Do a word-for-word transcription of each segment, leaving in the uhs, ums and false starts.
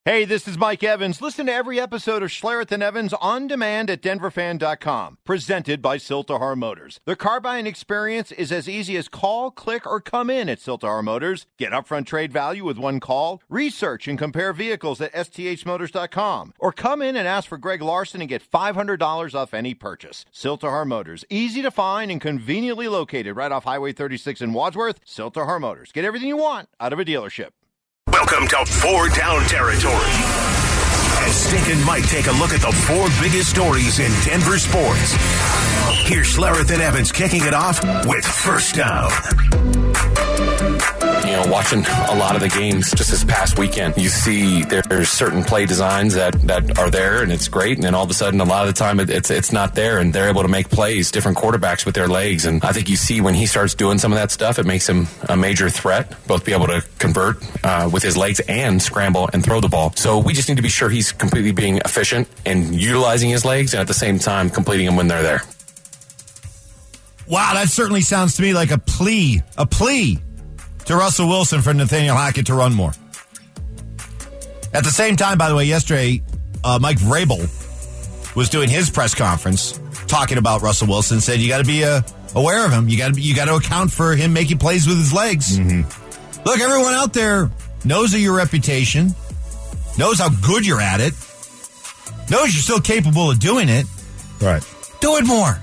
Hey, this is Mike Evans. Listen to every episode of Schlereth and Evans on demand at denver fan dot com. Presented by Siltahar Motors. The car buying experience is as easy as call, click, or come in at Siltahar Motors. Get upfront trade value with one call. Research and compare vehicles at S T H motors dot com. Or come in and ask for Greg Larson and get five hundred dollars off any purchase. Siltahar Motors. Easy to find and conveniently located right off Highway thirty-six in Wadsworth. Siltahar Motors. Get everything you want out of a dealership. Welcome to Four Down Territory. As Stink and Mike take a look at the four biggest stories in Denver sports. Here's Schlereth and Evans kicking it off with First Down. You know, watching a lot of the games just this past weekend, you see there's certain play designs that, that are there, and it's great, and then all of a sudden, a lot of the time, it, it's it's not there, and they're able to make plays, different quarterbacks with their legs, and I think you see when he starts doing some of that stuff, it makes him a major threat, both be able to convert uh, with his legs and scramble and throw the ball. So we just need to be sure he's completely being efficient and utilizing his legs, and at the same time, completing them when they're there. Wow, that certainly sounds to me like a plea, a plea to Russell Wilson for Nathaniel Hackett to run more. At the same time, by the way, yesterday, uh, Mike Vrabel was doing his press conference talking about Russell Wilson, said you got to be uh, aware of him. You got to you got to account for him making plays with his legs. Mm-hmm. Look, everyone out there knows of your reputation, knows how good you're at it, knows you're still capable of doing it. Right. Do it more.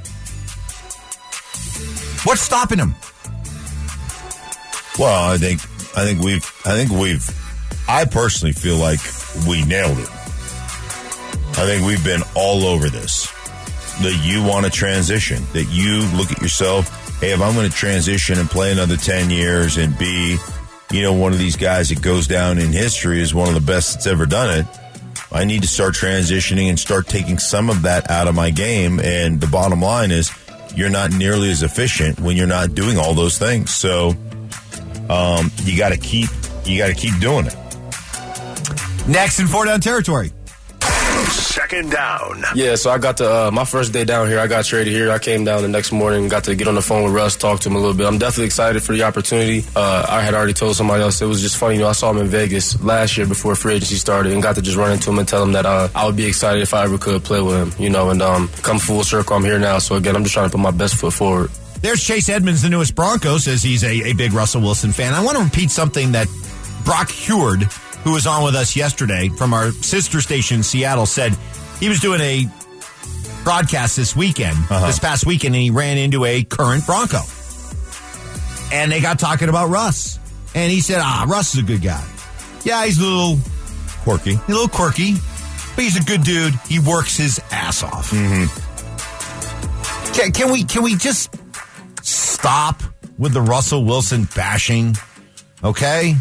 What's stopping him? Well, I think I think we've I think we've I personally feel like we nailed it. I think we've been all over this. That you want to transition, that you look at yourself, hey, if I'm going to transition and play another ten years and be, you know, one of these guys that goes down in history as one of the best that's ever done it, I need to start transitioning and start taking some of that out of my game. And the bottom line is you're not nearly as efficient when you're not doing all those things. So Um, you got to keep, you got to keep doing it. Next in Four Down Territory. Second down. Yeah, so I got to, uh, my first day down here, I got traded here. I came down the next morning, got to get on the phone with Russ, talk to him a little bit. I'm definitely excited for the opportunity. Uh, I had already told somebody else, it was just funny, you know, I saw him in Vegas last year before free agency started and got to just run into him and tell him that uh, I would be excited if I ever could play with him, you know, and um, come full circle, I'm here now. So again, I'm just trying to put my best foot forward. There's Chase Edmonds, the newest Bronco, says he's a, a big Russell Wilson fan. I want to repeat something that Brock Heward, who was on with us yesterday from our sister station in Seattle, said he was doing a broadcast this weekend, uh-huh. this past weekend, and he ran into a current Bronco. And they got talking about Russ. And he said, ah, Russ is a good guy. Yeah, he's a little quirky. A little quirky, but he's a good dude. He works his ass off. Mm-hmm. Can, can we can we just stop with the Russell Wilson bashing, okay?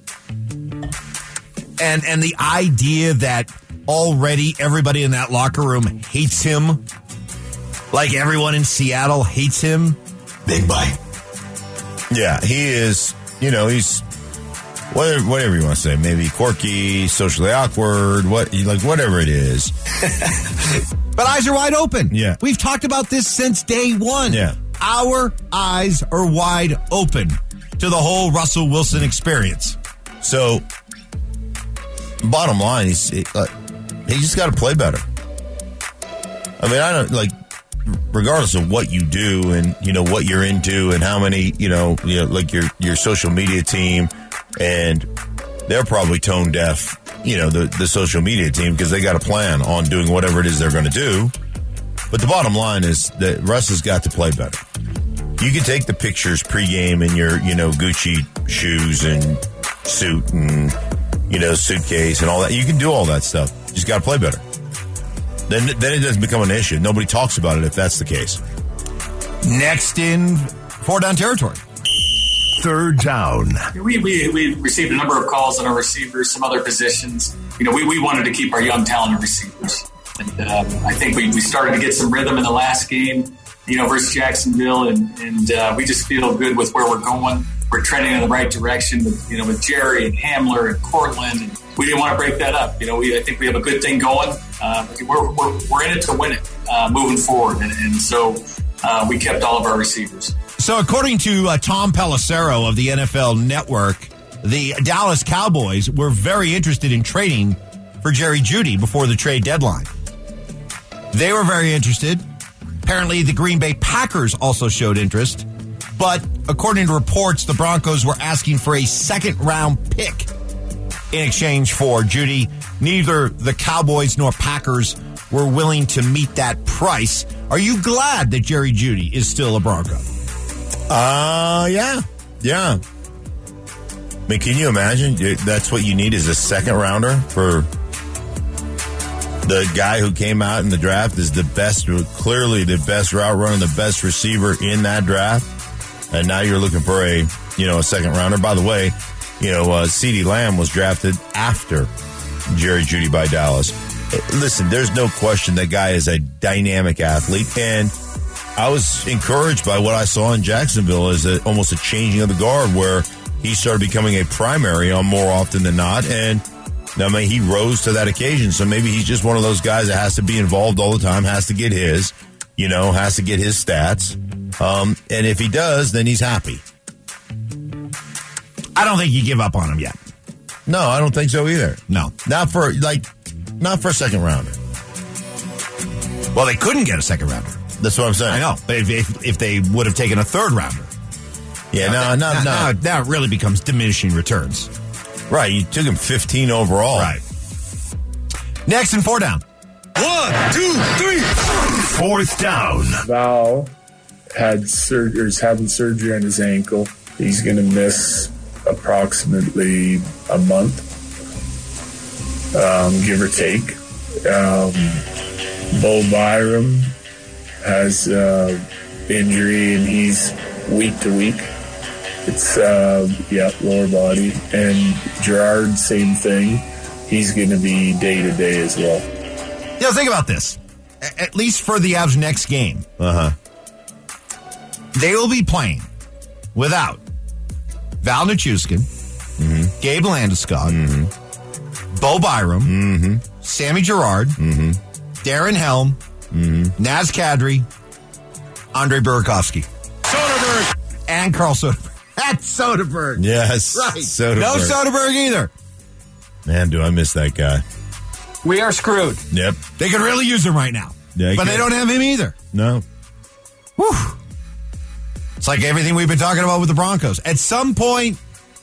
And and the idea that already everybody in that locker room hates him, like everyone in Seattle hates him. Big bite. Yeah, he is, you know, he's, whatever, whatever you want to say, maybe quirky, socially awkward, what like whatever it is. But eyes are wide open. Yeah. We've talked about this since day one. Yeah. Our eyes are wide open to the whole Russell Wilson experience. So, bottom line, he's he, uh, he just got to play better. I mean, I don't like, regardless of what you do and you know what you're into and how many you know, you know, like your your social media team, and they're probably tone deaf. You know, the the social media team because they got a plan on doing whatever it is they're going to do. But the bottom line is that Russ has got to play better. You can take the pictures pregame in your, you know, Gucci shoes and suit and, you know, suitcase and all that. You can do all that stuff. You just got to play better. Then, then it doesn't become an issue. Nobody talks about it if that's the case. Next in Four Down Territory. Third down. We, we we received a number of calls on our receivers, some other positions. You know, we, we wanted to keep our young, talented receivers. And um, I think we, we started to get some rhythm in the last game, you know, versus Jacksonville, and, and uh, we just feel good with where we're going. We're trending in the right direction with, you know, with Jerry and Hamler and Cortland, and we didn't want to break that up. You know, we I think we have a good thing going. Uh, we're, we're we're in it to win it uh, moving forward, and, and so uh, we kept all of our receivers. So according to uh, Tom Pelissero of the N F L Network, the Dallas Cowboys were very interested in trading for Jerry Jeudy before the trade deadline. They were very interested. Apparently, the Green Bay Packers also showed interest. But according to reports, the Broncos were asking for a second-round pick in exchange for Jeudy. Neither the Cowboys nor Packers were willing to meet that price. Are you glad that Jerry Jeudy is still a Bronco? Uh, yeah. Yeah. I mean, can you imagine? That's what you need is a second rounder for the guy who came out in the draft is the best, clearly the best route runner, the best receiver in that draft. And now you're looking for a, you know, a second rounder. By the way, you know, uh, CeeDee Lamb was drafted after Jerry Jeudy by Dallas. Listen, there's no question that guy is a dynamic athlete. And I was encouraged by what I saw in Jacksonville as a, almost a changing of the guard where he started becoming a primary on more often than not. And I mean, he rose to that occasion. So maybe he's just one of those guys that has to be involved all the time, has to get his, you know, has to get his stats. Um, and if he does, then he's happy. I don't think you give up on him yet. No, I don't think so either. No. Not for, like, not for a second rounder. Well, they couldn't get a second rounder. That's what I'm saying. I know. But if, if, if they would have taken a third rounder. Yeah, no, now, no, now, no. Now, now it really becomes diminishing returns. Right, you took him fifteen overall. Right. Next and four down. One, two, three. Fourth down. Val had sur- or is having surgery on his ankle. He's going to miss approximately a month, um, give or take. Um, Bo Byram has uh, injury and he's week to week. It's, uh, yeah, lower body. And Gerard, same thing. He's going to be day to day as well. Yeah, think about this. A- at least for the Avs next game. Uh-huh. They will be playing without Val Nichushkin, Mm-hmm. Gabe Landeskog, Mm-hmm. Bo Byram, Mm-hmm. Sammy Gerard, Mm-hmm. Darren Helm, Mm-hmm. Naz Kadri, Andre Burakovsky. Soderbergh. And Carl Soderbergh. That's Soderbergh. Yes. Right. Soderbergh. No Soderbergh either. Man, do I miss that guy. We are screwed. Yep. They could really use him right now. Yeah, but could. they don't have him either. No. Whew. It's like everything we've been talking about with the Broncos. At some point,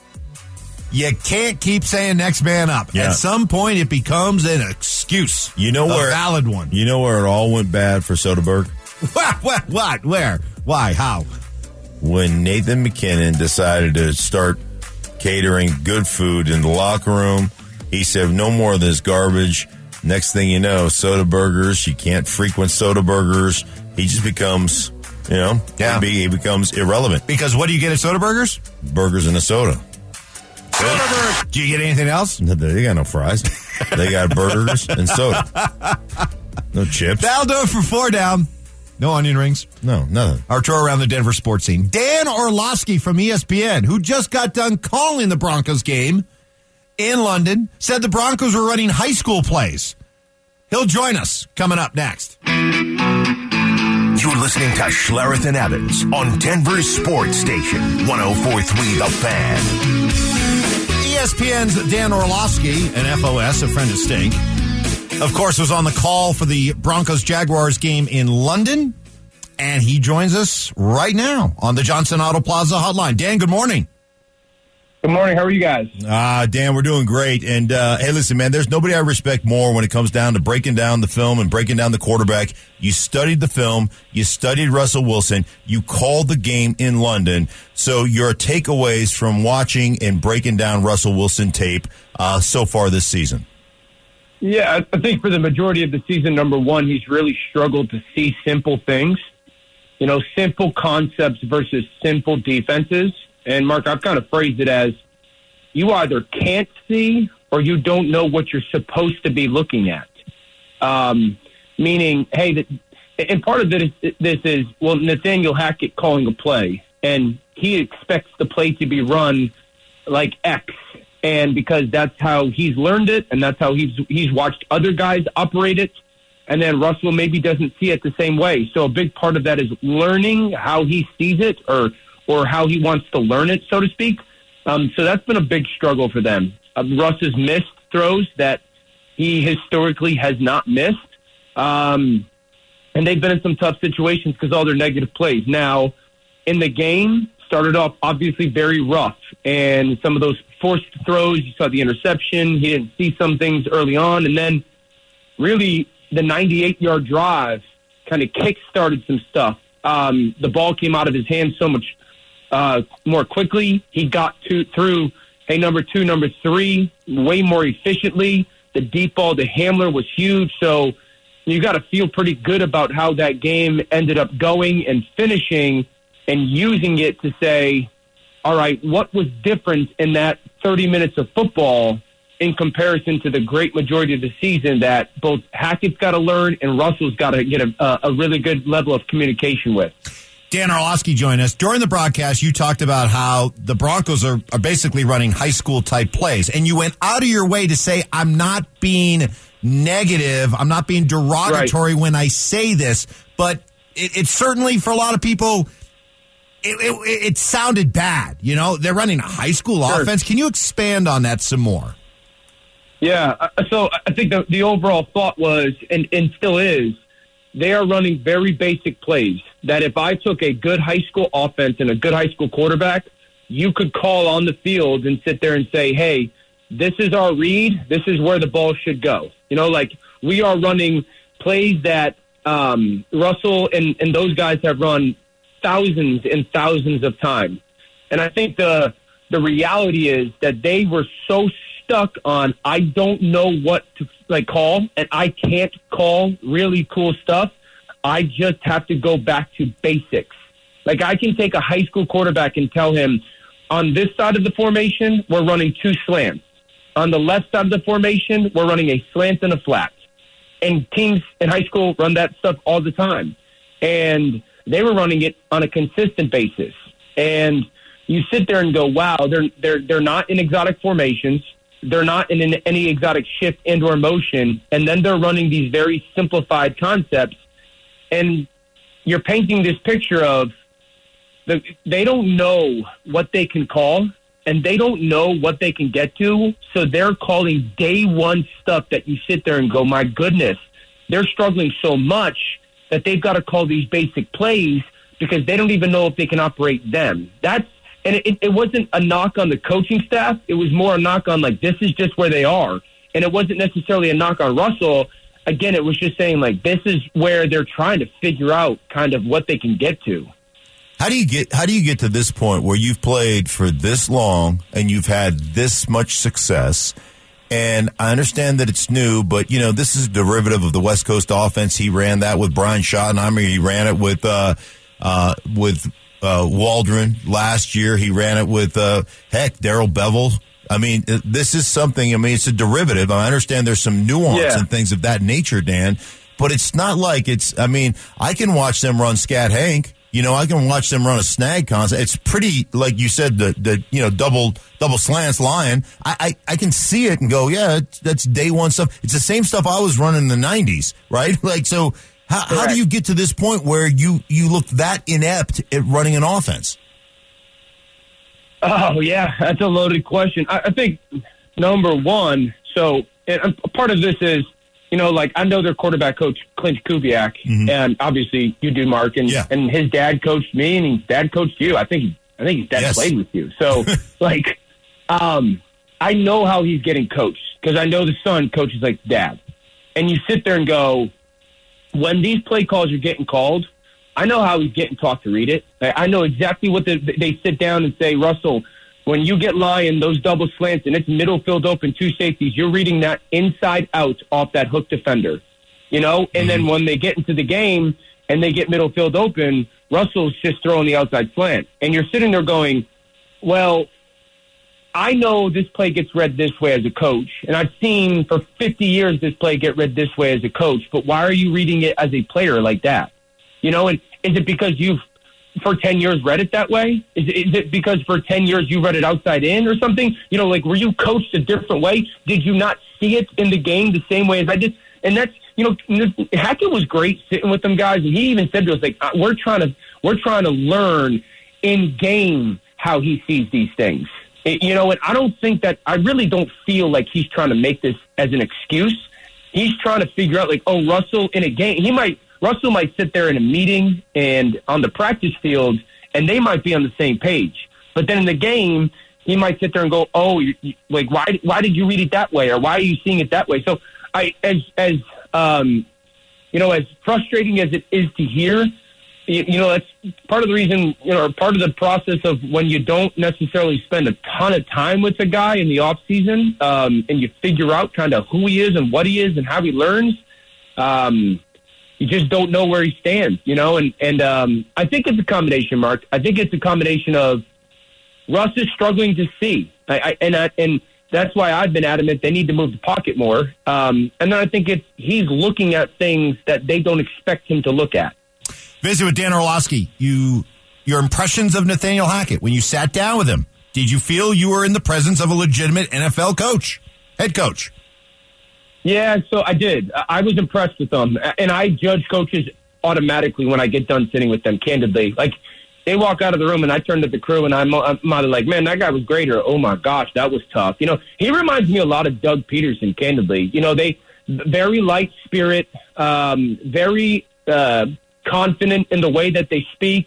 you can't keep saying next man up. Yeah. At some point, it becomes an excuse. You know a where valid one. You know where it all went bad for Soderbergh? What? What? What? Where? Why? How? When Nathan McKinnon decided to start catering good food in the locker room, he said, no more of this garbage. Next thing you know, soda burgers. You can't frequent soda burgers. He just becomes, you know, Yeah. he becomes irrelevant. Because what do you get at Soderburgers? Burgers and a soda. Soderburgers. Do you get anything else? They got no fries. They got burgers and soda. No chips. That'll do it for four down. No onion rings. No, nothing. Our tour around the Denver sports scene. Dan Orlovsky from E S P N, who just got done calling the Broncos game in London, said the Broncos were running high school plays. He'll join us coming up next. You're listening to Schlereth and Evans on Denver's Sports Station, one oh four point three The Fan. E S P N's Dan Orlovsky, an F O S, a friend of Stink, of course, was on the call for the Broncos-Jaguars game in London, and he joins us right now on the Johnson Auto Plaza hotline. Dan, good morning. Good morning. How are you guys? Ah, uh, Dan, we're doing great. And, uh, hey, listen, man, there's nobody I respect more when it comes down to breaking down the film and breaking down the quarterback. You studied the film. You studied Russell Wilson. You called the game in London. So your takeaways from watching and breaking down Russell Wilson tape uh, so far this season? Yeah, I think for the majority of the season, number one, he's really struggled to see simple things. You know, simple concepts versus simple defenses. And, Mark, I've kind of phrased it as you either can't see or you don't know what you're supposed to be looking at. Um, meaning, hey, the, and part of this, this is, well, Nathaniel Hackett calling a play, and he expects the play to be run like X. And because that's how he's learned it, and that's how he's he's watched other guys operate it, and then Russell maybe doesn't see it the same way. So a big part of that is learning how he sees it, or or how he wants to learn it, so to speak. Um, so that's been a big struggle for them. Uh, Russ has missed throws that he historically has not missed. Um, and they've been in some tough situations because all their negative plays. Now, in the game, started off obviously very rough. And some of those forced throws, you saw the interception. He didn't see some things early on. And then really the ninety-eight-yard drive kind of kick-started some stuff. Um, the ball came out of his hands so much uh, more quickly. He got to through, hey, number two, number three, way more efficiently. The deep ball to Hamler was huge. So you got to feel pretty good about how that game ended up going and finishing and using it to say, all right, what was different in that thirty minutes of football in comparison to the great majority of the season that both Hackett's got to learn and Russell's got to get a, a really good level of communication with. Dan Orlovsky joined us. During the broadcast, you talked about how the Broncos are, are basically running high school-type plays, and you went out of your way to say, I'm not being negative, I'm not being derogatory right. when I say this, but it, it certainly, for a lot of people, it, it, it sounded bad. You know, they're running a high school sure. offense. Can you expand on that some more? Yeah, so I think the, the overall thought was, and, and still is, they are running very basic plays that if I took a good high school offense and a good high school quarterback, you could call on the field and sit there and say, hey, this is our read. This is where the ball should go. You know, like we are running plays that um, Russell and, and those guys have run thousands and thousands of times. And I think the the reality is that they were so stuck on, I don't know what to like call, and I can't call really cool stuff. I just have to go back to basics. Like I can take a high school quarterback and tell him, on this side of the formation, we're running two slants. On the left side of the formation, we're running a slant and a flat. And teams in high school run that stuff all the time. And they were running it on a consistent basis. And you sit there and go, wow, they're they're they're not in exotic formations. They're not in any exotic shift and or motion, and then they're running these very simplified concepts, and you're painting this picture of the, they don't know what they can call, and they don't know what they can get to, so they're calling day one stuff that you sit there and go, my goodness, they're struggling so much that they've got to call these basic plays because they don't even know if they can operate them. That's And it, it wasn't a knock on the coaching staff. It was more a knock on, like, this is just where they are. And it wasn't necessarily a knock on Russell. Again, it was just saying, like, this is where they're trying to figure out kind of what they can get to. How do you get how do you get to this point where you've played for this long and you've had this much success? And I understand that it's new, but, you know, this is a derivative of the West Coast offense. He ran that with Brian Schottenheimer. He ran it with uh, uh, with – Uh, Waldron last year. He ran it with, uh, heck, Darrell Bevell. I mean, this is something, I mean, it's a derivative. I understand there's some nuance yeah. and things of that nature, Dan, but it's not like it's, I mean, I can watch them run Scat Hank. You know, I can watch them run a snag concept. It's pretty, like you said, the, the you know, double double slants lion. I, I, I can see it and go, yeah, it's, that's day one stuff. It's the same stuff I was running in the nineties, right? Like, so How, how do you get to this point where you, you look that inept at running an offense? Oh, yeah, that's a loaded question. I, I think, number one, so and part of this is, you know, like I know their quarterback coach, Clint Kubiak, mm-hmm. and obviously you do, Mark, and, yeah. and his dad coached me and his dad coached you. I think I think his dad yes. played with you. So, like, um, I know how he's getting coached because I know the son coaches like dad. And you sit there and go, when these play calls are getting called, I know how he's getting taught to read it. I know exactly what the, they sit down and say, Russell, when you get Lion, those double slants, and it's middle field open, two safeties, you're reading that inside out off that hook defender. You know? And mm-hmm. then when they get into the game and they get middle field open, Russell's just throwing the outside slant. And you're sitting there going, well, I know this play gets read this way as a coach, and I've seen for fifty years this play get read this way as a coach, but why are you reading it as a player like that? You know, and is it because you've, for ten years, read it that way? Is it, is it because for ten years you read it outside in or something? You know, like, were you coached a different way? Did you not see it in the game the same way as I did? And that's, you know, Hackett was great sitting with them guys, and he even said to us, like, we're trying to, we're trying to learn in game how he sees these things. You know, and I don't think that, I really don't feel like he's trying to make this as an excuse. he's trying to figure out, like, oh, Russell in a game, he might Russell might sit there in a meeting and on the practice field, and they might be on the same page. But then in the game, he might sit there and go, oh, you, you, like, why why did you read it that way, or why are you seeing it that way? So I, as as um, you know, as frustrating as it is to hear, you, you know, that's part of the reason, you know, or part of the process of when you don't necessarily spend a ton of time with a guy in the off season, um, and you figure out kind of who he is and what he is and how he learns. Um, you just don't know where he stands, you know, and and um, I think it's a combination, Mark. I think it's a combination of Russ is struggling to see, I, I, and I, and that's why I've been adamant they need to move the pocket more. Um, and then I think it's he's looking at things that they don't expect him to look at. Visit with Dan Orlovsky. You, your impressions of Nathaniel Hackett when you sat down with him. Did you feel you were in the presence of a legitimate N F L coach, head coach? Yeah, so I did. I was impressed with them, and I judge coaches automatically when I get done sitting with them. Candidly, like they walk out of the room, and I turn to the crew, and I'm, I'm either like, "Man, that guy was great," or "Oh my gosh, that was tough." You know, he reminds me a lot of Doug Peterson. Candidly, you know, they very light spirit, um, very. Uh, confident in the way that they speak,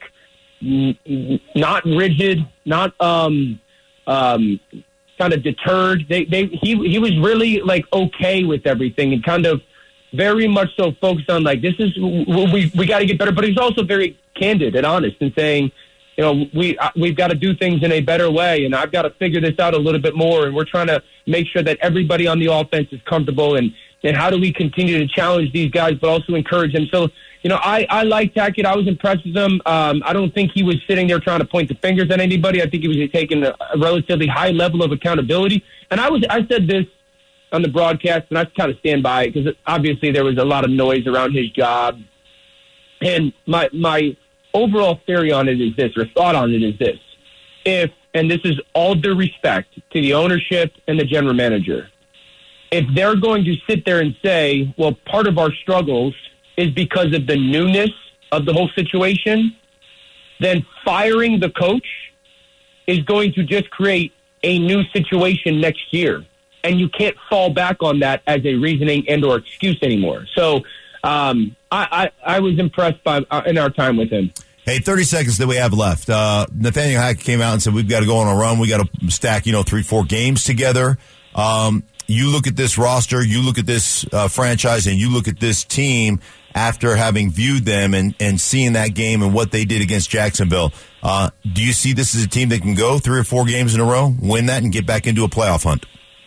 not rigid, not um, um, kind of deterred. They, they, he, he was really like okay with everything and kind of very much so focused on like this is we we got to get better. But he's also very candid and honest in saying, you know, we we've got to do things in a better way, and I've got to figure this out a little bit more. And we're trying to make sure that everybody on the offense is comfortable. And and how do we continue to challenge these guys, but also encourage them? So. You know, I, I liked Hackett. I was impressed with him. Um, I don't think he was sitting there trying to point the fingers at anybody. I think he was taking a, a relatively high level of accountability. And I was I said this on the broadcast, and I kind of stand by it because obviously there was a lot of noise around his job. And my my overall theory on it is this, or thought on it is this. If, and this is all due respect to the ownership and the general manager, if they're going to sit there and say, well, part of our struggles is because of the newness of the whole situation, then firing the coach is going to just create a new situation next year. And you can't fall back on that as a reasoning and or excuse anymore. So um, I, I, I was impressed by uh, in our time with him. Hey, thirty seconds that we have left. Uh, Nathaniel Hackett came out and said, we've got to go on a run. We got to stack, you know, three, four games together. Um, you look at this roster, you look at this uh, franchise, and you look at this team after having viewed them and, and seeing that game and what they did against Jacksonville. Uh, do you see this as a team that can go three or four games in a row, win that, and get back into a playoff hunt?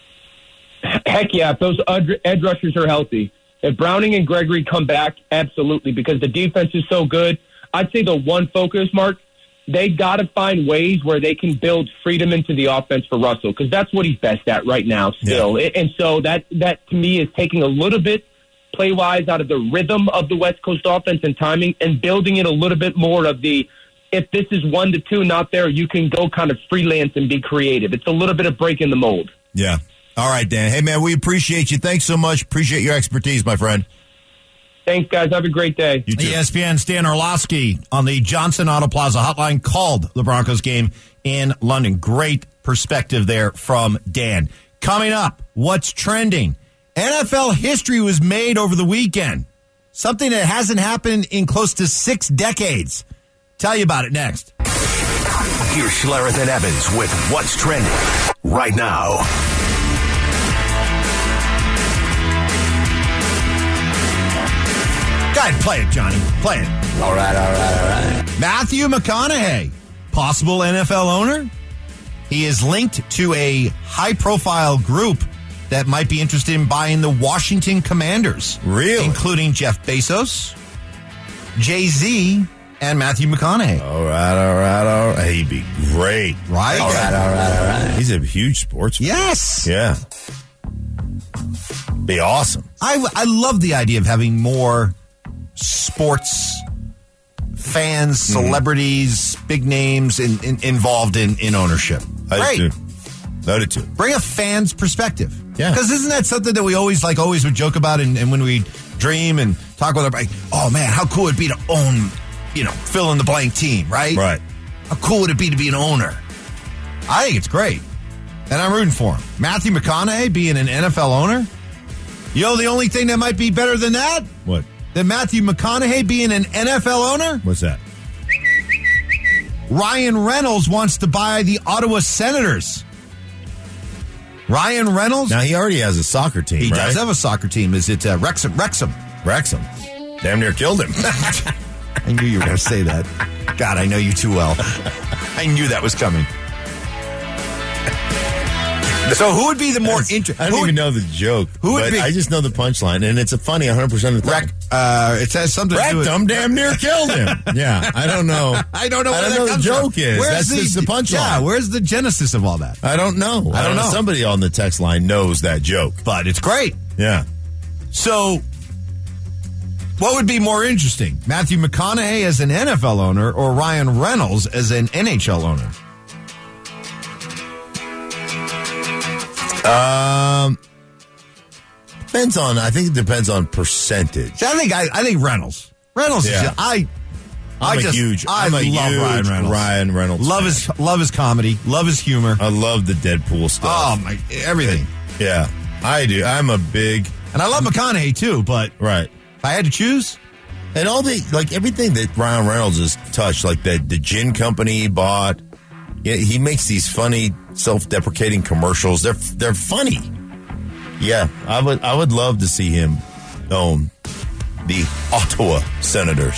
Heck yeah, if those edge rushers are healthy. If Browning and Gregory come back, absolutely, because the defense is so good. I'd say the one focus, Mark, they got to find ways where they can build freedom into the offense for Russell, because that's what he's best at right now still. Yeah. And so that, that, to me, is taking a little bit play-wise out of the rhythm of the West Coast offense and timing and building it a little bit more of the, if this is one to two not there, you can go kind of freelance and be creative. It's a little bit of breaking the mold. Yeah. All right, Dan. Hey, man, we appreciate you. Thanks so much. Appreciate your expertise, my friend. Thanks, guys. Have a great day. You too. E S P N's Dan Orlovsky on the Johnson Auto Plaza hotline called the Broncos game in London. Great perspective there from Dan. Coming up, what's trending? N F L history was made over the weekend. Something that hasn't happened in close to six decades. Tell you about it next. Here's Schlereth and Evans with What's Trending right now. Go ahead, play it, Johnny. Play it. All right, all right, all right. Matthew McConaughey, possible N F L owner. He is linked to a high-profile group that might be interested in buying the Washington Commanders. Really? Including Jeff Bezos, Jay-Z, and Matthew McConaughey. All right, all right, all right. He'd be great. Right? All right, all right, all right. He's a huge sports fan. Yes. Yeah. Be awesome. I, I love the idea of having more sports fans, celebrities, mm. big names in, in, involved in, in ownership. I Great. do too. I do too. Bring a fan's perspective. Yeah. Because isn't that something that we always like always would joke about and, and when we dream and talk with everybody, oh man, how cool would it be to own, you know, fill in the blank team, right? Right. How cool would it be to be an owner? I think it's great. And I'm rooting for him. Matthew McConaughey being an N F L owner, You know the only thing that might be better than that? What? Than Matthew McConaughey being an N F L owner? What's that? Ryan Reynolds wants to buy the Ottawa Senators. Ryan Reynolds? Now, he already has a soccer team, He right? does have a soccer team. Is it uh, Wrexham? Wrexham. Wrexham. Damn near killed him. I knew you were going to say that. God, I know you too well. I knew that was coming. So who would be the more interesting? I don't even know the joke. Who would but be? I just know the punchline, and it's a funny one hundred percent of the time. Wreck, uh, it has something to do with... Rectum damn near killed him. Yeah, I don't know. I don't know I where don't that know the comes joke from. is. Where's That's the, just the punchline. Yeah, where's the genesis of all that? I don't know. I don't know. Somebody on the text line knows that joke. But it's great. Yeah. So, what would be more interesting? Matthew McConaughey as an N F L owner or Ryan Reynolds as an N H L owner? Um, depends on. I think it depends on percentage. See, I think I, I think Reynolds. Reynolds. Yeah. Is, I. I'm I a just, huge. I I'm a love huge Ryan Reynolds. Ryan Reynolds. Love fan. his love his comedy. Love his humor. I love the Deadpool stuff. Oh my, everything. Yeah, I do. I'm a big And I love McConaughey too. But right. if I had to choose, And all the like everything that Ryan Reynolds has touched, like the the gin company he bought. Yeah, he makes these funny, self-deprecating commercials. They're they're funny. Yeah, I would I would love to see him own the Ottawa Senators.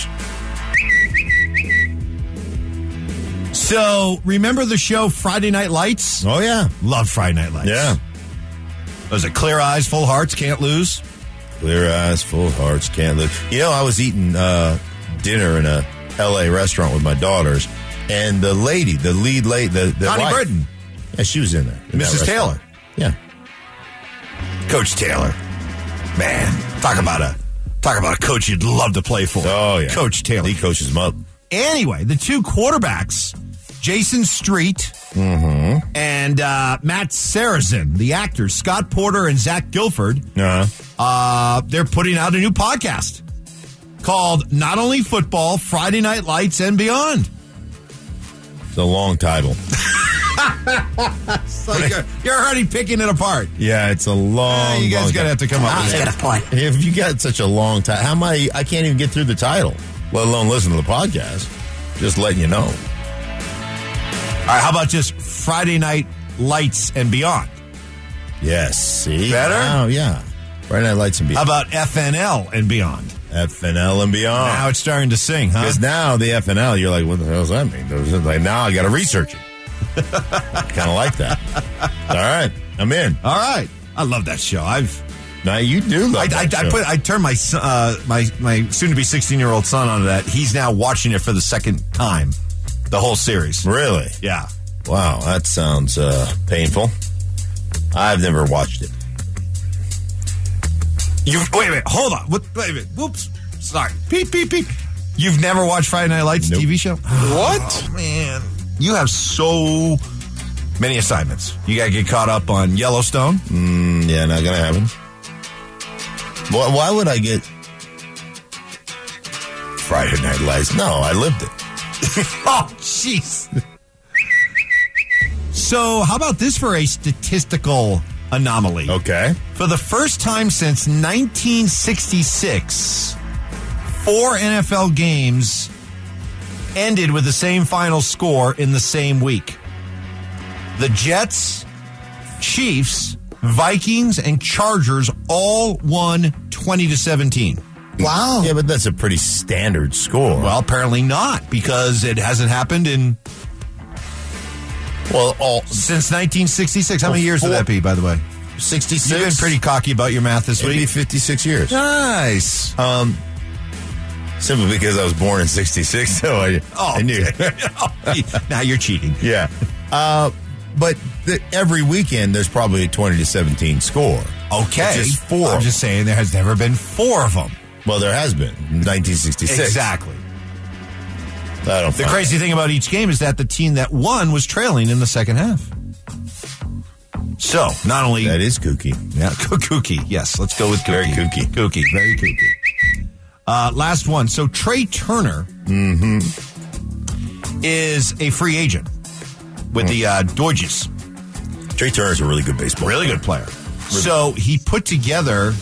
so remember the show Friday Night Lights? Oh yeah, Love Friday Night Lights. yeah. Was it Clear Eyes, Full Hearts, Can't Lose? Clear eyes, full hearts, can't live. You know, I was eating uh, dinner in a L A restaurant with my daughters, and the lady, the lead lady, the, the Connie wife, Britton. yeah, she was in there. in that Missus restaurant. Taylor. Yeah. Coach Taylor. Man, talk about a talk about a coach you'd love to play for. Oh, yeah. Coach Taylor. He coaches them up. Anyway, the two quarterbacks, Jason Street Mm-hmm. and uh, Matt Saracen, the actors, Scott Porter and Zach Gilford, Uh-huh. uh, they're putting out a new podcast called Not Only Football, Friday Night Lights and Beyond. It's a long title. So you're, you're already picking it apart. Yeah, it's a long. Uh, you guys long got to have to come up with He's it. got a point. If you got such a long time, how am I? I can't even get through the title, let alone listen to the podcast. Just letting you know. All right, how about just Friday Night Lights and Beyond? Yes. See. Better? Oh yeah. Friday Night Lights and How Beyond. about F N L and Beyond? F N L and Beyond. Now it's starting to sing, huh? Because now the F N L, you're like, what the hell does that mean? It's like, now I got to research it. Kind of like that. All right, I'm in. All right. I love that show. I've Now you do love I, I, that I show. put I turned my son- uh, my my soon to be sixteen year old son onto that. He's now watching it for the second time, the whole series. Really? Yeah. Wow, that sounds uh, painful. I've never watched it. You wait a minute. Hold on. What, wait a minute. Whoops. Sorry. Peep peep peep. You've never watched Friday Night Lights Nope. T V show? What? Oh, man, you have so many assignments. You got to get caught up on Yellowstone. Mm, yeah, not gonna happen. Why, why would I get Friday Night Lights? No, I lived it. Oh, jeez. So, how about this for a statistical anomaly? Okay. For the first time since nineteen sixty-six, four N F L games ended with the same final score in the same week. The Jets, Chiefs, Vikings, and Chargers all won twenty to seventeen. Wow. Yeah, but that's a pretty standard score. Well, apparently not, because it hasn't happened in well, all since nineteen sixty-six. How many Well, years would four- that be, by the way? sixty-six. You've been pretty cocky about your math this It'd be week. fifty-six years. Nice. Um, simply because I was born in sixty-six, so I, Oh, I knew. Now you're cheating. Yeah. Uh, but the, every weekend, there's probably a twenty to seventeen score. Okay. It's just four. I'm just saying there has never been four of them. Well, there has been in nineteen sixty-six. Exactly. I don't The find crazy thing about each game is that the team that won was trailing in the second half. So, not only... That is kooky. Yeah, kooky. Yes, let's go with kooky. Very kooky. Kooky. Very kooky. Uh, last one. So, Trey Turner Mm-hmm. is a free agent with the uh, Dodgers. Trey Turner's a really good baseball Really player. good player. So, he put together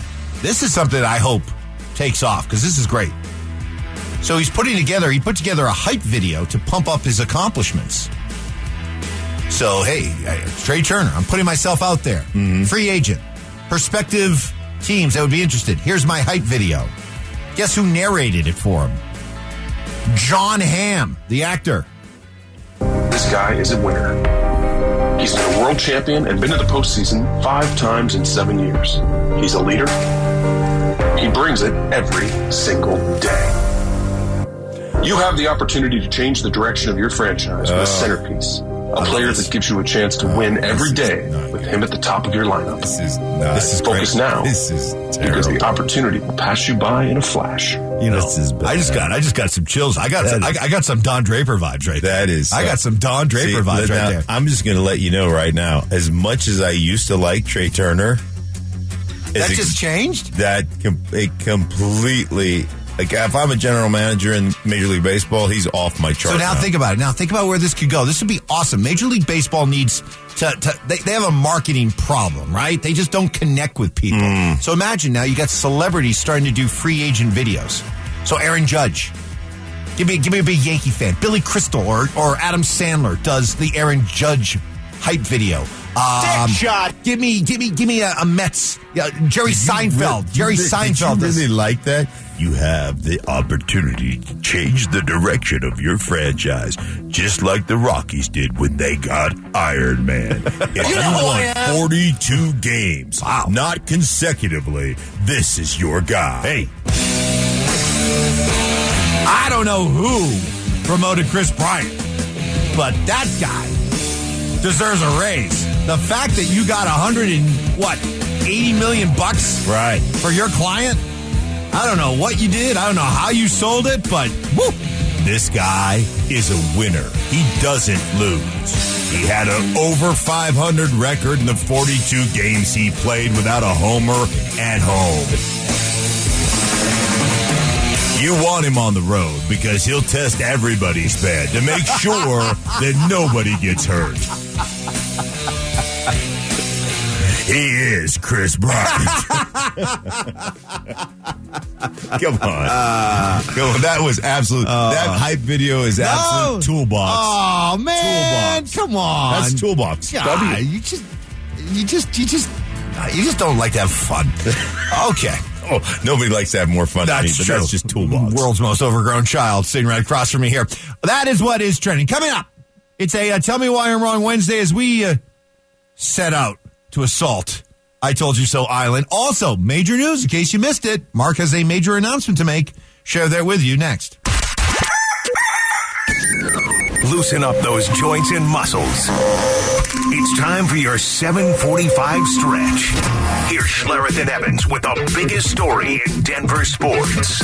This is something I hope takes off because this is great. So he's putting together, he put together a hype video to pump up his accomplishments. So, hey, Trey Turner, I'm putting myself out there. Mm-hmm. Free agent. Prospective teams that would be interested. Here's my hype video. Guess who narrated it for him? John Hamm, the actor. This guy is a winner. He's been a world champion and been to the postseason five times in seven years. He's a leader. He brings it every single day. You have the opportunity to change the direction of your franchise with a centerpiece. A player that gives you a chance to win every day with him at the top of your lineup. This is not This is Focus great. now. This is terrible. Because the opportunity will pass you by in a flash. You know, This is bad. I just got, I just got some chills. I got, That some, I, is- I got some Don Draper vibes right there. That is. I got some Don Draper See, vibes now, right there. I'm just going to let you know right now, as much as I used to like Trey Turner, That is just changed? that com- it completely. Like, if I'm a general manager in Major League Baseball, he's off my chart. So now think about it. Now think about where this could go. This would be awesome. Major League Baseball needs to, to they, they have a marketing problem, right? They just don't connect with people. Mm. So imagine now you got celebrities starting to do free agent videos. So Aaron Judge, give me give me a big Yankee fan. Billy Crystal or or Adam Sandler does the Aaron Judge hype video. Um, Dick shot. Give me give me give me a, a Mets. Yeah, Jerry Seinfeld. Jerry Did you Seinfeld. does- really like that? You have the opportunity to change the direction of your franchise, just like the Rockies did when they got Iron Man. If you, know who I won am. forty-two games, Wow. not consecutively, this is your guy. Hey. I don't know who promoted Chris Bryant, but that guy deserves a raise. The fact that you got a hundred and what, eighty million bucks Right. for your client? I don't know what you did. I don't know how you sold it, but woo, This guy is a winner. He doesn't lose. He had an over five hundred record in the forty-two games he played without a homer at home. You want him on the road because he'll test everybody's bed to make sure that nobody gets hurt. He is Chris Bryant. Come on. Uh, Come on. That was absolute. Uh, that hype video is absolute toolbox. Oh man, Toolbox. come on. That's toolbox. God, you just, you just, you just, you just don't like to have fun. Okay. Oh, nobody likes to have more fun than me, That's but true. that's just toolbox. World's most overgrown child sitting right across from me here. That is what is trending. Coming up, it's a uh, Tell Me Why I'm Wrong Wednesday as we uh, set out to assault I Told You So Island. Also, major news in case you missed it. Mark has a major announcement to make. Share that with you next. Loosen up those joints and muscles. It's time for your seven forty-five stretch. Here's Schlereth and Evans with the biggest story in Denver sports.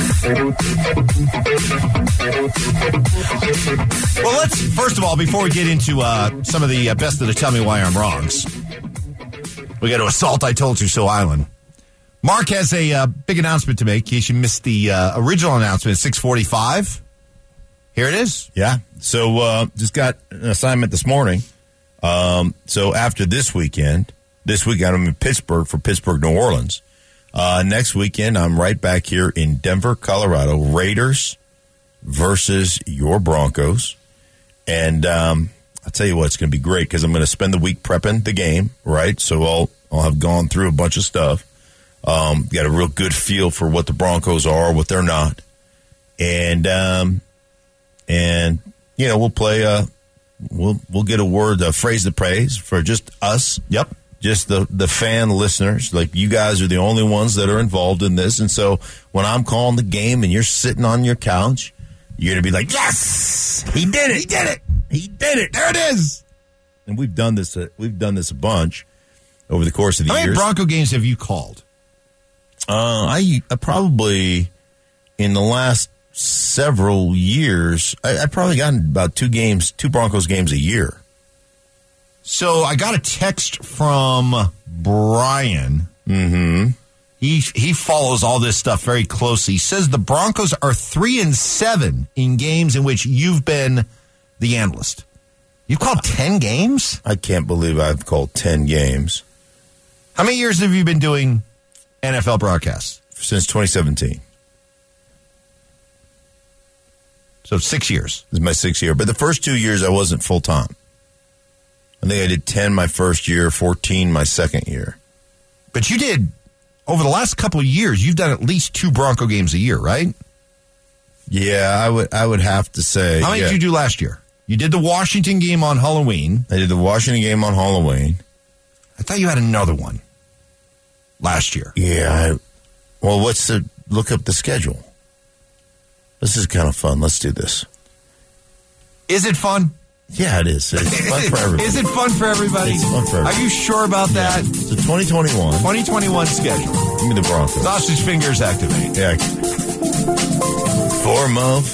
Well, let's, first of all, before we get into uh, some of the uh, best of the Tell Me Why I'm Wrongs, we got to assault I Told You So Island. Mark has a uh, big announcement to make in case you missed the uh, original announcement at six forty-five. Here it is. Yeah. So uh, just got an assignment this morning. Um, so after this weekend, this weekend I'm in Pittsburgh for Pittsburgh, New Orleans. Uh, next weekend, I'm right back here in Denver, Colorado. Raiders versus your Broncos. And um, I'll tell you what, it's going to be great because I'm going to spend the week prepping the game, right? So I'll, I'll have gone through a bunch of stuff. Um, got a real good feel for what the Broncos are, what they're not. And, um, and you know, we'll play, uh, we'll, we'll get a word, a phrase of praise for just us. Yep. Just the, the fan listeners. Like, you guys are the only ones that are involved in this. And so when I'm calling the game and you're sitting on your couch, you're going to be like, yes, he did it. He did it. He did it. There it is. And we've done this, uh, we've done this a bunch over the course of the How many years. Bronco games have you called? Uh, I, I probably, in the last several years, I, I've probably gotten about two games, two Broncos games a year. So I got a text from Brian. Mm-hmm. He he follows all this stuff very closely. He says the Broncos are three and seven in games in which you've been the analyst. You've called ten games? I can't believe I've called ten games. How many years have you been doing N F L broadcasts? Since twenty seventeen. So six years. This is my sixth year. But the first two years, I wasn't full-time. I think I did ten my first year, fourteen my second year. But you did, over the last couple of years, you've done at least two Bronco games a year, right? Yeah, I would I would have to say. How many yeah. did you do last year? You did the Washington game on Halloween. I did the Washington game on Halloween. I thought you had another one last year. Yeah. I, well, what's the, look up the schedule. This is kind of fun. Let's do this. Is it fun? Yeah, it is. It's fun for everybody. Is it fun for everybody? It's fun for everybody. Are you sure about that? Yeah. It's a twenty twenty-one. twenty twenty-one schedule. Give me the Broncos. Sausage fingers activate. Yeah. Form of.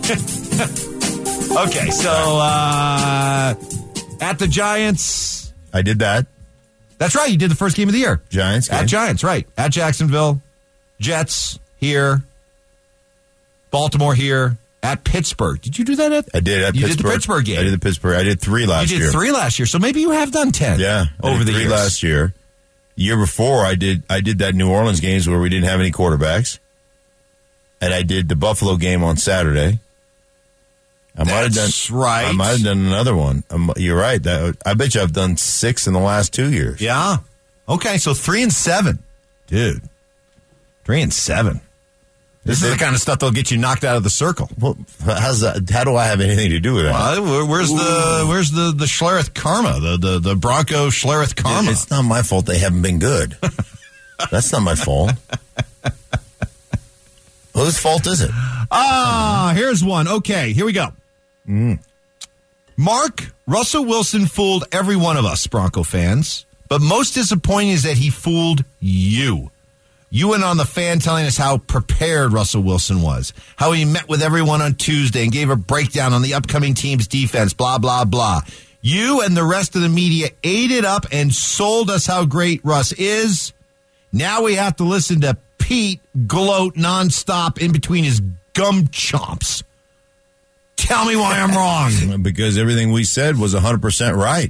Okay, so uh, at the Giants. I did that. That's right. You did the first game of the year. Giants game. At Giants, right. At Jacksonville. Jets here. Baltimore here. At Pittsburgh. Did you do that at? I did at you Pittsburgh. You did the Pittsburgh game. I did the Pittsburgh. I did three last year. You did year. three last year. So maybe you have done ten. Yeah. Over the three years. last year. Year before, I did I did that New Orleans games where we didn't have any quarterbacks. And I did the Buffalo game on Saturday. I might have done right. I might have done another one. Um, you're right. That, I bet you I've done six in the last two years. Yeah. Okay, so three and seven, dude. Three and seven. This is the kind of stuff that'll get you knocked out of the circle. Well, how's that? How do I have anything to do with that? Well, where's Ooh. the where's the the Schlereth karma? The the the Bronco Schlereth karma. It's not my fault they haven't been good. That's not my fault. Whose fault is it? Ah, here's one. Okay, here we go. Mm. Mark, Russell Wilson fooled every one of us Bronco fans, but most disappointing is that he fooled you. You went on The Fan telling us how prepared Russell Wilson was, how he met with everyone on Tuesday and gave a breakdown on the upcoming team's defense, blah, blah, blah. You and the rest of the media ate it up and sold us how great Russ is. Now we have to listen to Pete gloat nonstop in between his gum chomps. Tell me why I'm wrong. Because everything we said was one hundred percent right.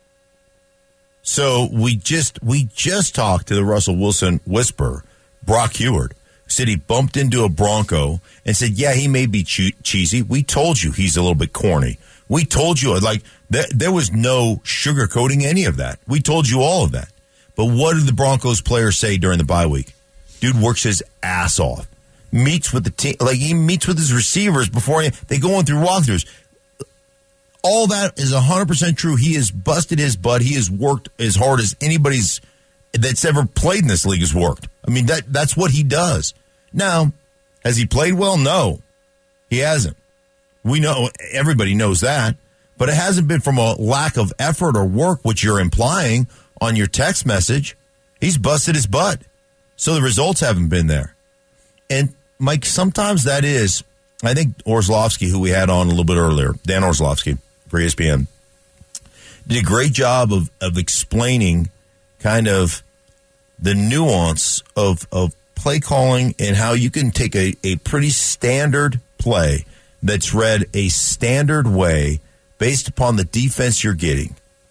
So we just we just talked to the Russell Wilson whisperer, Brock Heward, who said he bumped into a Bronco and said, yeah, he may be che- cheesy. We told you he's a little bit corny. We told you, like, th- there was no sugarcoating any of that. We told you all of that. But what did the Broncos players say during the bye week? Dude works his ass off. Meets with the team, like he meets with his receivers before he, they go in through walkthroughs. All that is one hundred percent true. He has busted his butt. He has worked as hard as anybody's that's ever played in this league has worked. I mean, that that's what he does. Now, has he played well? No, he hasn't. We know, everybody knows that. But it hasn't been from a lack of effort or work, which you're implying on your text message. He's busted his butt. So the results haven't been there. And, Mike, sometimes that is, I think Orlovsky, who we had on a little bit earlier, Dan Orlovsky for E S P N, did a great job of, of explaining kind of the nuance of, of play calling and how you can take a, a pretty standard play that's read a standard way based upon the defense you're getting.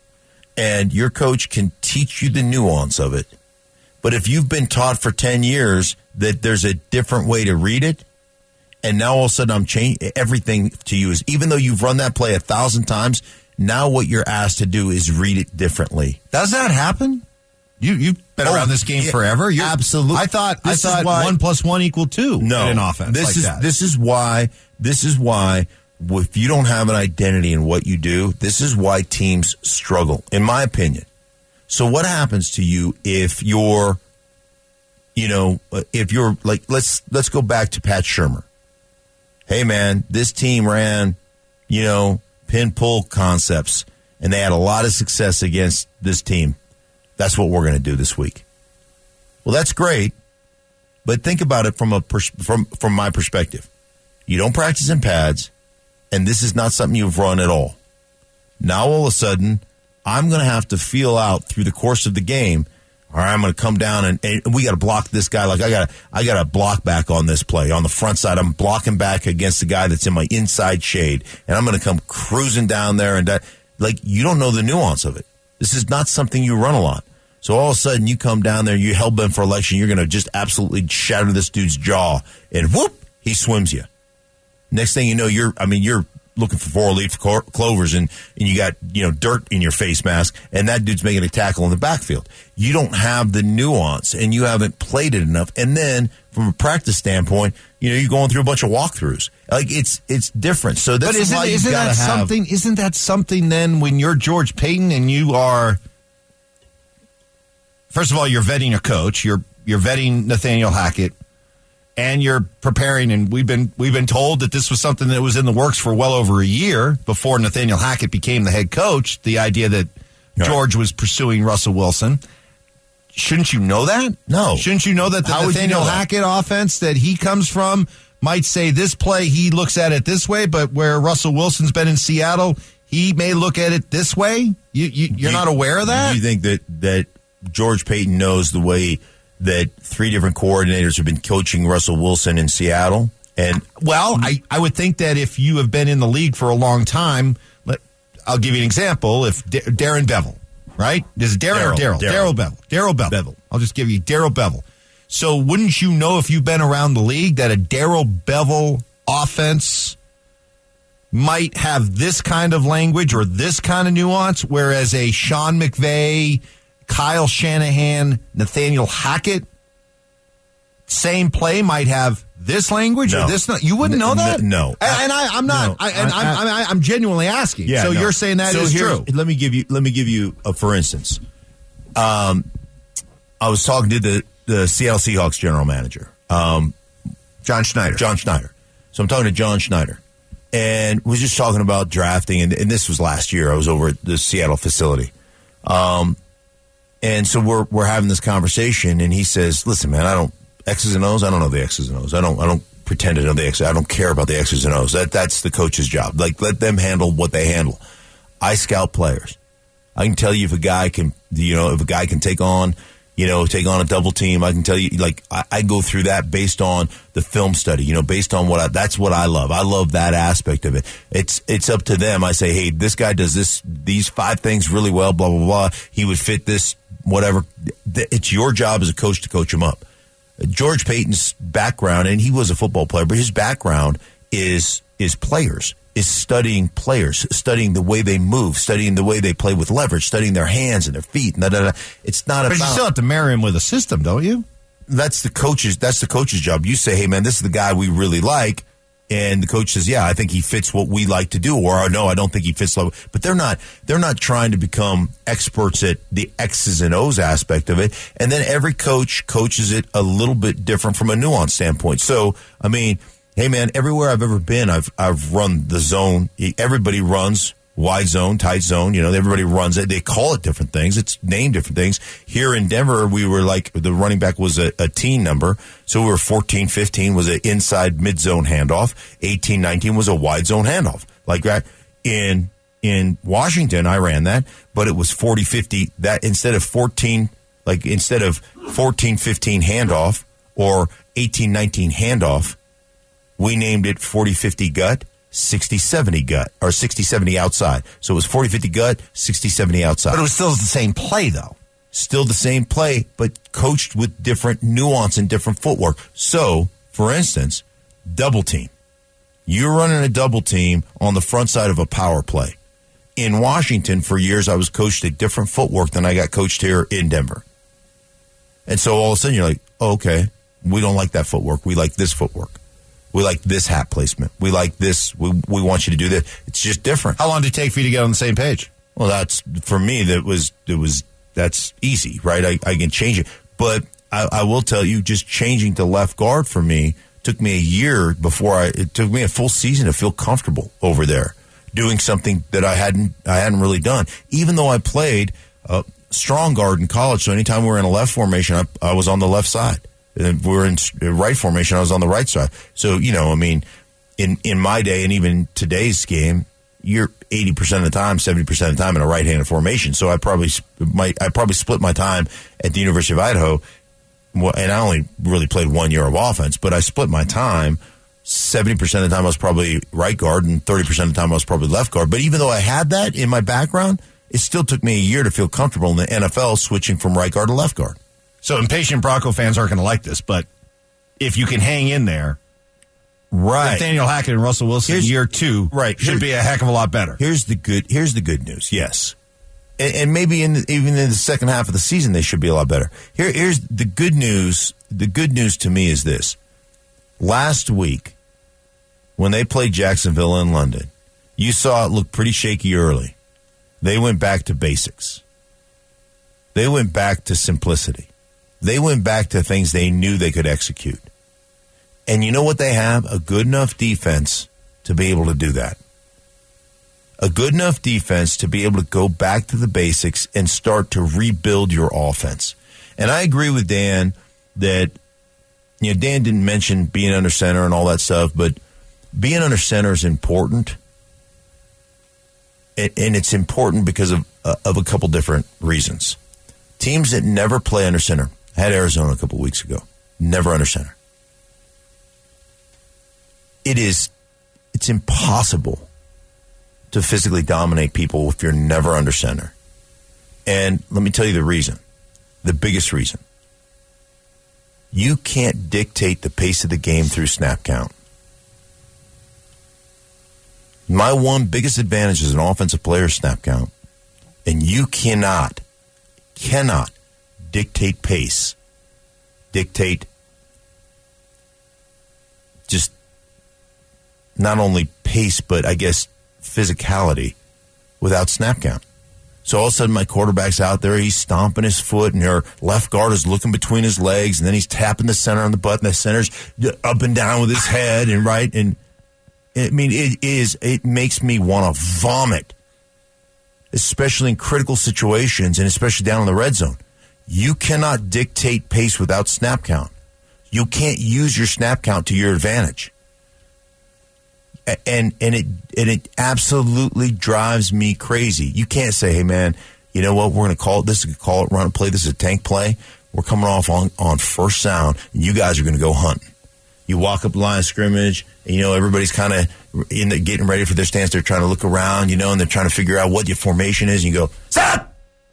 And your coach can teach you the nuance of it. But if you've been taught for ten years that there's a different way to read it, and now all of a sudden I'm changing everything to you is, even though you've run that play a thousand times, now what you're asked to do is read it differently. Does that happen? You you've been oh, around this game yeah, forever. You're, absolutely. I thought this I thought why, one plus one equal two. No, in an offense. This like is that. this is why this is why if you don't have an identity in what you do, this is why teams struggle, in my opinion. So what happens to you if you're, you know, if you're like, let's let's go back to Pat Shurmur. Hey, man, this team ran, you know, pin pull concepts, and they had a lot of success against this team. That's what we're going to do this week. Well, that's great, but think about it from a pers- from from my perspective. You don't practice in pads, and this is not something you've run at all. Now, all of a sudden, I'm going to have to feel out through the course of the game. All right, I'm going to come down and, and we got to block this guy. Like I got, I got to block back on this play on the front side. I'm blocking back against the guy that's in my inside shade, and I'm going to come cruising down there. And that, like, you don't know the nuance of it. This is not something you run a lot. So all of a sudden you come down there, you hell bent for election, you're going to just absolutely shatter this dude's jaw, and whoop, he swims you. Next thing you know, you're, I mean, you're looking for four-leaf clo- clovers, and, and you got, you know, dirt in your face mask, and that dude's making a tackle in the backfield. You don't have the nuance, and you haven't played it enough. And then, from a practice standpoint, you know, you're going through a bunch of walkthroughs. Like, it's it's different. So that's but isn't, why you isn't gotta that have something? Isn't that something then when you're George Paton and you are? First of all, you're vetting a coach. You're you're vetting Nathaniel Hackett, and you're preparing. And we've been we've been told that this was something that was in the works for well over a year before Nathaniel Hackett became the head coach. The idea that Right. George was pursuing Russell Wilson. Shouldn't you know that? No. Shouldn't you know that the How would you Nathaniel know that? Hackett offense that he comes from might say this play, he looks at it this way, but where Russell Wilson's been in Seattle, he may look at it this way? You, you, you're You- not aware of that? Do you think that, that George Paton knows the way that three different coordinators have been coaching Russell Wilson in Seattle? And Well, I, I would think that if you have been in the league for a long time, let, I'll give you an example. If D- Darren Bevel, right? Is it Darren or Daryl? Darryl. Daryl Bevel. Daryl Bevel. Bevel. I'll just give you Daryl Bevel. So wouldn't you know if you've been around the league that a Daryl Bevel offense might have this kind of language or this kind of nuance, whereas a Sean McVay, Kyle Shanahan, Nathaniel Hackett, same play might have this language No. or this? No, you wouldn't know N- that? n- no. And, and I, I'm not. No. I, and I- I'm, I'm, I'm genuinely asking. Yeah, so no. you're saying that so is here's- true? Let me give you. Let me give you a for instance. Um, I was talking to the the Seattle Seahawks general manager, um, John Schneider. John Schneider. So I'm talking to John Schneider, and we're just talking about drafting. And, and this was last year. I was over at the Seattle facility, um, and so we're we're having this conversation. And he says, "Listen, man, I don't X's and O's. I don't know the X's and O's. I don't I don't pretend to know the X's. I don't care about the X's and O's. That that's the coach's job. Like, let them handle what they handle. I scout players. I can tell you if a guy can, you know, if a guy can take on, you know, take on a double team. I can tell you, like, I, I go through that based on the film study, you know, based on what I, that's what I love. I love that aspect of it. It's, it's up to them. I say, hey, this guy does this, these five things really well, blah, blah, blah. He would fit this, whatever. It's your job as a coach to coach him up. George Paton's background, and he was a football player, but his background is, is players. Is studying players, studying the way they move, studying the way they play with leverage, studying their hands and their feet. Da, da, da. It's not But about. you still have to marry him with a system, don't you? That's the coach's. That's the coach's job. You say, "Hey, man, this is the guy we really like," and the coach says, "Yeah, I think he fits what we like to do," or "No, I don't think he fits." Like, but they're not. They're not trying to become experts at the X's and O's aspect of it. And then every coach coaches it a little bit different from a nuance standpoint. So, I mean. Hey, man, everywhere I've ever been, I've I've run the zone. Everybody runs wide zone, tight zone. You know, everybody runs it. They call it different things. It's named different things. Here in Denver, we were like, the running back was a, a teen number. So we were fourteen fifteen was an inside mid-zone handoff. eighteen nineteen was a wide zone handoff. Like that. In in Washington, I ran that, but it was forty fifty. That instead of fourteen, like instead of fourteen fifteen handoff or eighteen nineteen handoff, we named it forty fifty gut, sixty seventy gut, or sixty seventy outside. So it was forty fifty gut, sixty seventy outside. But it was still the same play, though. Still the same play, but coached with different nuance and different footwork. So, for instance, double team. You're running a double team on the front side of a power play. In Washington, for years, I was coached at different footwork than I got coached here in Denver. And so all of a sudden, you're like, oh, okay, we don't like that footwork. We like this footwork. We like this hat placement. We like this. We we want you to do this. It's just different. How long did it take for you to get on the same page? Well, that's for me. That was it was that's easy, right? I, I can change it, but I, I will tell you, just changing to left guard for me took me a year before I. It took me a full season to feel comfortable over there, doing something that I hadn't I hadn't really done. Even though I played uh, strong guard in college, so anytime we were in a left formation, I, I was on the left side. And we were in right formation. I was on the right side. So, you know, I mean, in, in my day and even today's game, you're eighty percent of the time, seventy percent of the time in a right-handed formation. So I probably my, I probably split my time at the University of Idaho. And I only really played one year of offense, but I split my time. seventy percent of the time I was probably right guard and thirty percent of the time I was probably left guard. But even though I had that in my background, It still took me a year to feel comfortable in the N F L switching from right guard to left guard. So impatient Bronco fans aren't going to like this, but if you can hang in there, right? Nathaniel Hackett and Russell Wilson Here's, year two right, should be a heck of a lot better. Here's the good. Here's the good news. Yes, and, and maybe in the, even in the second half of the season they should be a lot better. Here, here's the good news. The good news to me is this: last week, when they played Jacksonville in London, you saw it look pretty shaky early. They went back to basics. They went back to simplicity. They went back to things they knew they could execute. And you know what they have? A good enough defense to be able to do that. A good enough defense to be able to go back to the basics and start to rebuild your offense. And I agree with Dan that, you know, Dan didn't mention being under center and all that stuff, but being under center is important. And it's important because of uh, of a couple different reasons. Teams that never play under center. I had Arizona a couple weeks ago. Never under center. It is, it's impossible to physically dominate people if you're never under center. And let me tell you the reason. The biggest reason. You can't dictate the pace of the game through snap count. My one biggest advantage as an offensive player is snap count. And you cannot, cannot dictate pace, dictate just not only pace, but I guess physicality without snap count. So all of a sudden my quarterback's out there, he's stomping his foot, and your left guard is looking between his legs, and then he's tapping the center on the butt, and the center's up and down with his head, and right, and I mean, it is, it makes me want to vomit, especially in critical situations and especially down in the red zone. You cannot dictate pace without snap count. You can't use your snap count to your advantage. And and it and it absolutely drives me crazy. You can't say, hey, man, you know what, we're going to call it this, call it run and play, this is a tank play. We're coming off on, on first sound, and you guys are going to go hunting. You walk up the line of scrimmage, and, you know, everybody's kind of in the, getting ready for their stance. They're trying to look around, you know, and they're trying to figure out what your formation is. And you go, stop!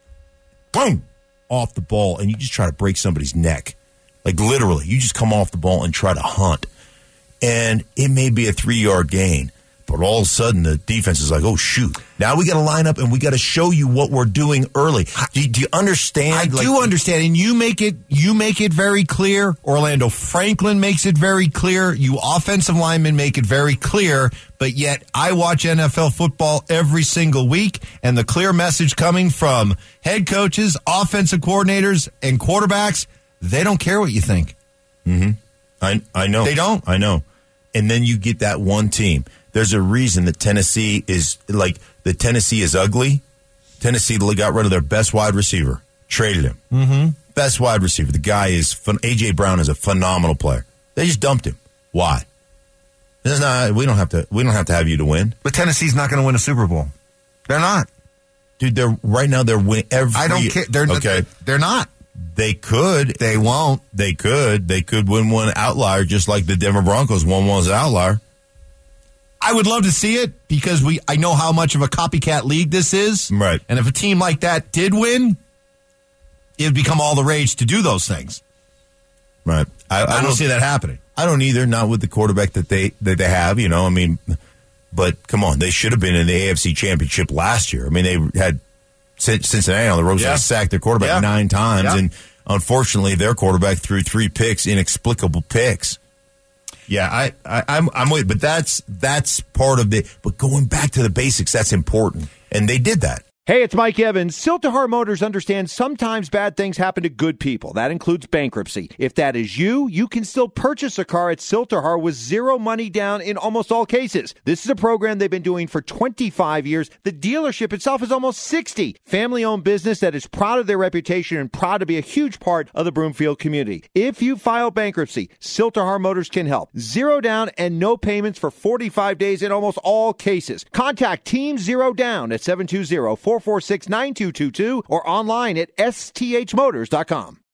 Boom! Off the ball, and you just try to break somebody's neck. Like, literally, you just come off the ball and try to hunt. And it may be a three-yard gain, but all of a sudden the defense is like, oh, shoot. Now we got to line up, and we got to show you what we're doing early. Do you, do you understand? I like, do understand, and you make it you make it very clear. Orlando Franklin makes it very clear. You offensive linemen make it very clear, but yet I watch N F L football every single week, and the clear message coming from head coaches, offensive coordinators, and quarterbacks, they don't care what you think. Mm-hmm. I, I know. They don't? I know. And then you get that one team. There's a reason that Tennessee is, like, the Tennessee is ugly. Tennessee got rid of their best wide receiver, traded him. Mm-hmm. Best wide receiver. The guy is, fun, A J. Brown is a phenomenal player. They just dumped him. Why? This is not, we don't have to, we don't have to have you to win. But Tennessee's not going to win a Super Bowl. They're not. Dude, they're, right now they're winning every. I don't care. They're, okay. They're not. They could. They won't. They could. They could win one outlier, just like the Denver Broncos won one as an outlier. I would love to see it because we. I know how much of a copycat league this is. Right. And if a team like that did win, it would become all the rage to do those things. Right. I, I, I don't, don't see that happening. I don't either. Not with the quarterback that they that they have. You know. I mean, but come on, they should have been in the A F C Championship last year. I mean, they had Cincinnati on the road. Yeah. They sacked their quarterback yeah. nine times, yeah. and unfortunately, their quarterback threw three picks, inexplicable picks. Yeah, I, I, I'm, I'm with, but that's that's part of the. But going back to the basics, that's important, and they did that. Hey, it's Mike Evans. Siltahar Motors understands sometimes bad things happen to good people. That includes bankruptcy. If that is you, you can still purchase a car at Siltahar with zero money down in almost all cases. This is a program they've been doing for twenty-five years. The dealership itself is almost sixty. Family-owned business that is proud of their reputation and proud to be a huge part of the Broomfield community. If you file bankruptcy, Siltahar Motors can help. Zero down and no payments for forty-five days in almost all cases. Contact Team Zero Down at seven two zero, four four six, nine two two two or online at S T H motors dot com.